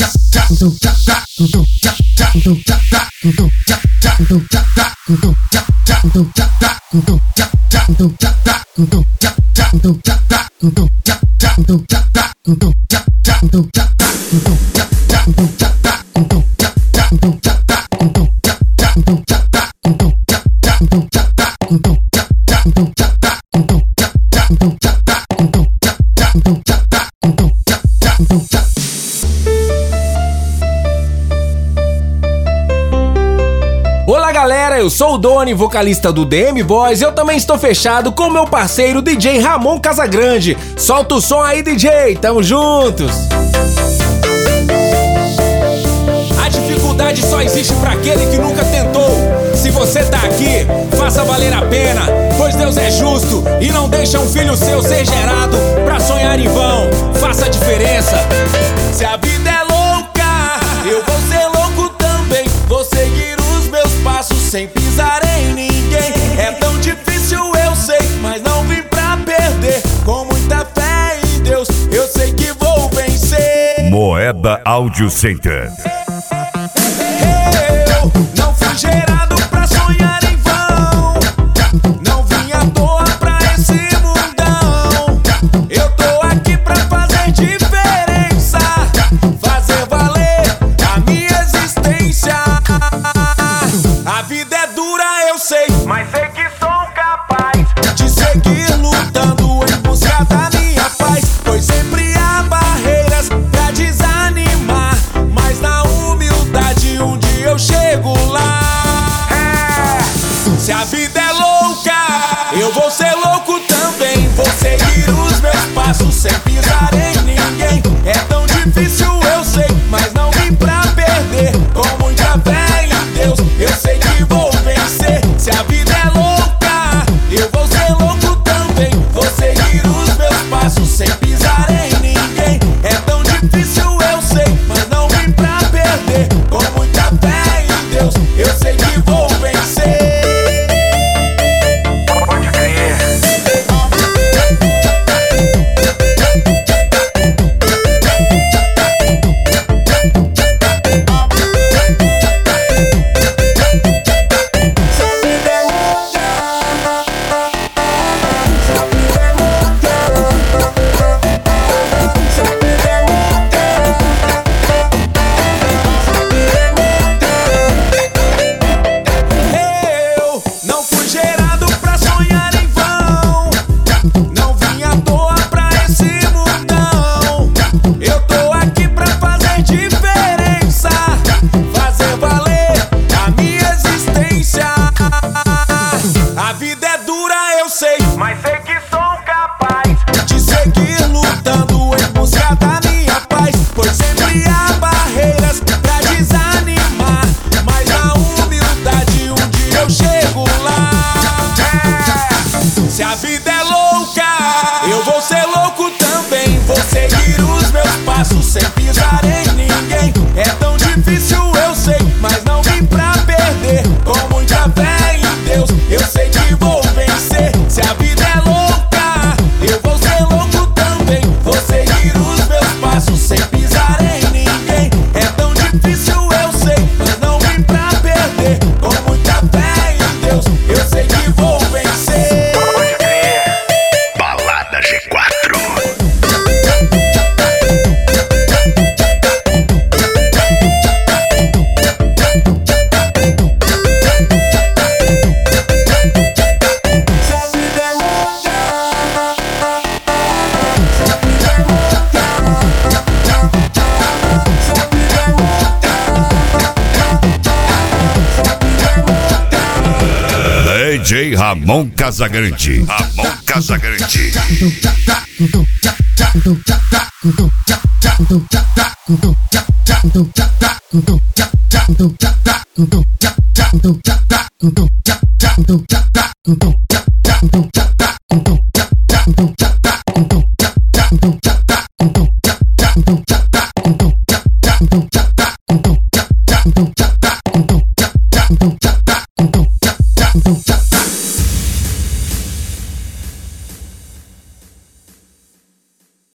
Olá galera, eu sou o Doni, vocalista do DM Boys. Eu também estou fechado com meu parceiro DJ Ramon Casagrande. Solta o som aí, DJ, tamo juntos! A dificuldade só existe pra aquele que nunca tentou. Se você tá aqui, faça valer a pena, pois Deus é justo e não deixa um filho seu ser gerado pra sonhar em vão. Faça a diferença. Se a vida é louca, eu vou ser louco também. Vou seguir os meus passos sem pisar em ninguém. É tão difícil, eu sei, mas não vim pra perder. Com muita fé em Deus, eu sei que vou vencer. Moeda Audio Center. Eu não fui gerado pra sonhar em vão. Não vim à toa pra esse mundão. Eu tô aqui pra fazer diferença, fazer valer a minha existência. A vida é dura, eu sei, mas sei que sou capaz de seguir lutando em busca da minha paz. Pois sempre há barreiras pra desanimar, mas na humildade um dia eu chego lá. Se a vida é louca, eu vou ser louco também. Vou seguir os meus passos sem pisar em ninguém. É tão difícil, eu sei, mas não vim pra perder. Com muita fé em Deus, eu sei que vou vencer. Se a vida é louca, eu vou ser louco também. Vou seguir os meus passos sem pisar em ninguém. É tão difícil, eu sei, mas não vim pra perder. Com muita fé em Deus, eu sei que vou vencer. Pode crer. Eu não fui gerado pra sonhar em vão. Não vim à toa pra esse mundão. Eu tô aqui pra fazer diferença, fazer valer a minha existência. A vida é dura, eu sei, Mas sei que sou capaz de seguir lutando em busca da minha paz. Pois sempre há barreiras pra desanimar, mas na humildade um dia eu chego lá. Se a vida é louca, eu vou ser louco também. Vou seguir os meus passos sem pisar em ninguém. É tão difícil, eu sei, mas não vim pra perder. Com muita fé em Deus, eu sei que vou vencer. Se a vida é louca, eu vou ser louco também. Vou seguir os meus passos sem pisar em ninguém. É tão difícil, eu sei, mas não vim pra perder. Com muita fé em Deus, eu sei que vou vencer. Pode crer. Balada G4. DJ Ramon Casagrande. Ramon Casagrande. Don't